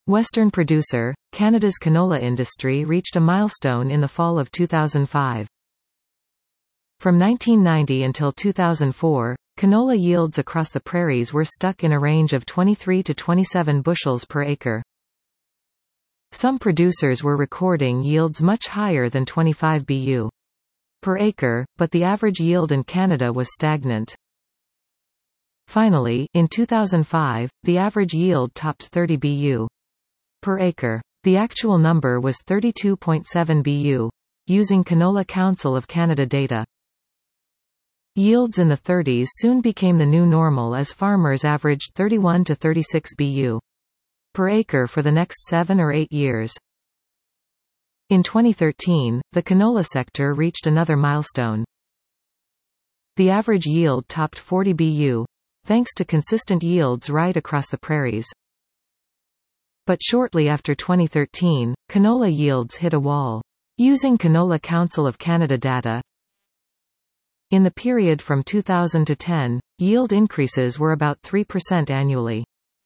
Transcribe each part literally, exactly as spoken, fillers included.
Western producer, Canada's canola industry reached a milestone in the fall of two thousand five. From nineteen ninety until two thousand four, canola yields across the prairies were stuck in a range of twenty-three to twenty-seven bushels per acre. Some producers were recording yields much higher than twenty-five bushels per acre, but the average yield in Canada was stagnant. Finally, in two thousand five, the average yield topped thirty bushels per acre. The actual number was thirty-two point seven bushels, using Canola Council of Canada data. Yields in the thirties soon became the new normal as farmers averaged thirty-one to thirty-six bushels per acre for the next seven or eight years. In twenty thirteen, the canola sector reached another milestone. The average yield topped forty bushels, thanks to consistent yields right across the prairies. But shortly after twenty thirteen, canola yields hit a wall. Using Canola Council of Canada data, in the period from two thousand to ten, yield increases were about three percent annually.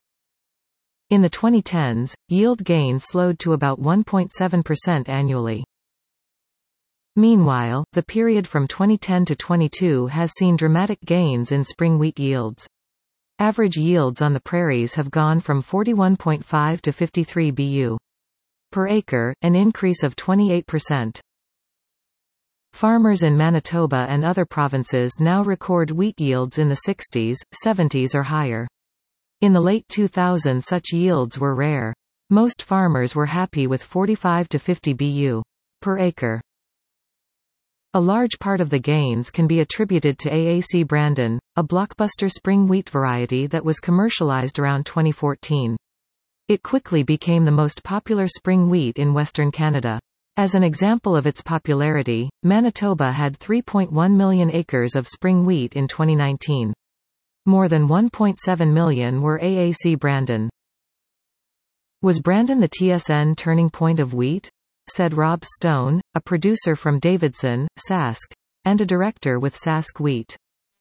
In the twenty tens, yield gains slowed to about one point seven percent annually. Meanwhile, the period from twenty ten to twenty-two has seen dramatic gains in spring wheat yields. Average yields on the prairies have gone from forty-one point five to fifty-three bushels per acre, an increase of twenty-eight percent. Farmers in Manitoba and other provinces now record wheat yields in the sixties, seventies or higher. In the late two thousands such yields were rare. Most farmers were happy with forty-five to fifty bushels per acre. A large part of the gains can be attributed to A A C Brandon, a blockbuster spring wheat variety that was commercialized around twenty fourteen. It quickly became the most popular spring wheat in Western Canada. As an example of its popularity, Manitoba had three point one million acres of spring wheat in twenty nineteen. More than one point seven million were A A C Brandon. Was Brandon the T S N turning point of wheat? Said Rob Stone, a producer from Davidson, Sask, and a director with Sask Wheat.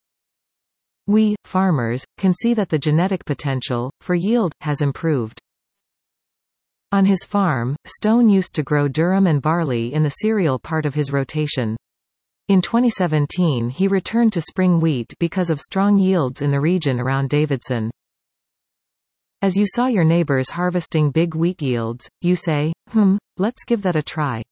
We, farmers, can see that the genetic potential, for yield, has improved. On his farm, Stone used to grow durum and barley in the cereal part of his rotation. In twenty seventeen he returned to spring wheat because of strong yields in the region around Davidson. As you saw your neighbors harvesting big wheat yields, you say, hmm, let's give that a try.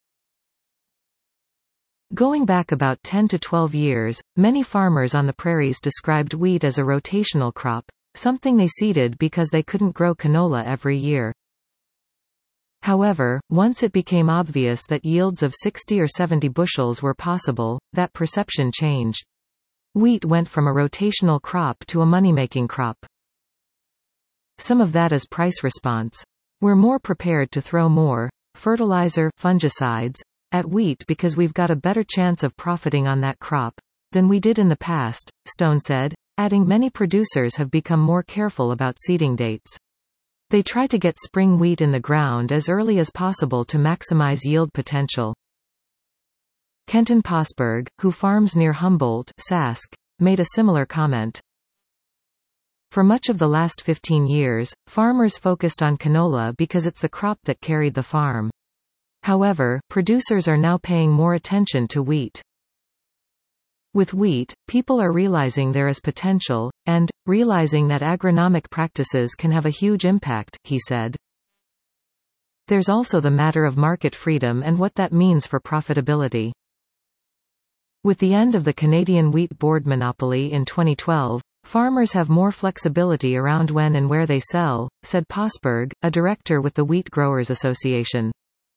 Going back about ten to twelve years, many farmers on the prairies described wheat as a rotational crop, something they seeded because they couldn't grow canola every year. However, once it became obvious that yields of sixty or seventy bushels were possible, that perception changed. Wheat went from a rotational crop to a money-making crop. Some of that is price response. We're more prepared to throw more fertilizer, fungicides, at wheat because we've got a better chance of profiting on that crop than we did in the past, Stone said, adding many producers have become more careful about seeding dates. They try to get spring wheat in the ground as early as possible to maximize yield potential. Kenton Posberg, who farms near Humboldt, Sask, made a similar comment. For much of the last fifteen years, farmers focused on canola because it's the crop that carried the farm. However, producers are now paying more attention to wheat. With wheat, people are realizing there is potential, and, realizing that agronomic practices can have a huge impact, he said. There's also the matter of market freedom and what that means for profitability. With the end of the Canadian Wheat Board monopoly in twenty twelve, farmers have more flexibility around when and where they sell, said Posberg, a director with the Wheat Growers Association.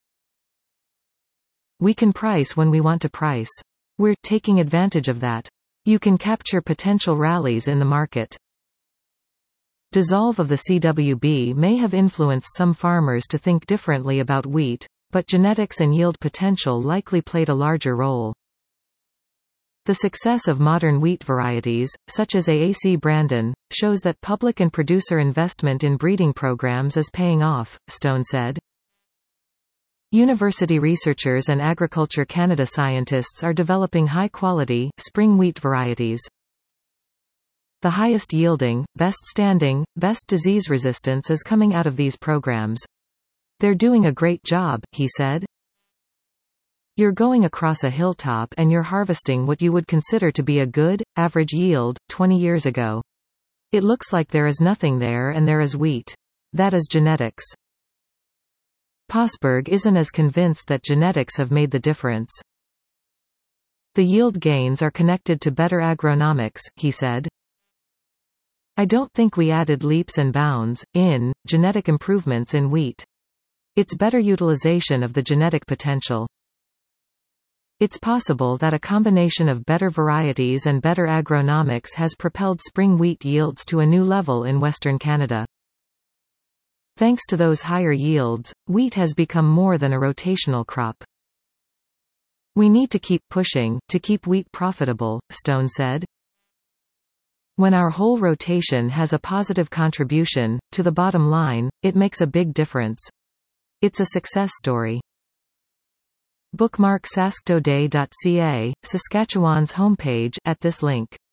We can price when we want to price. We're taking advantage of that. You can capture potential rallies in the market. Dissolve of the C W B may have influenced some farmers to think differently about wheat, but genetics and yield potential likely played a larger role. The success of modern wheat varieties, such as A A C Brandon, shows that public and producer investment in breeding programs is paying off, Stone said. University researchers and Agriculture Canada scientists are developing high-quality, spring wheat varieties. The highest yielding, best standing, best disease resistance is coming out of these programs. They're doing a great job, he said. You're going across a hilltop and you're harvesting what you would consider to be a good, average yield, twenty years ago. It looks like there is nothing there and there is wheat. That is genetics. Posberg isn't as convinced that genetics have made the difference. The yield gains are connected to better agronomics, he said. I don't think we added leaps and bounds, in, genetic improvements in wheat. It's better utilization of the genetic potential. It's possible that a combination of better varieties and better agronomics has propelled spring wheat yields to a new level in Western Canada. Thanks to those higher yields, wheat has become more than a rotational crop. We need to keep pushing, to keep wheat profitable, Stone said. When our whole rotation has a positive contribution, to the bottom line, it makes a big difference. It's a success story. Bookmark sasktoday dot c a, Saskatchewan's homepage, at this link.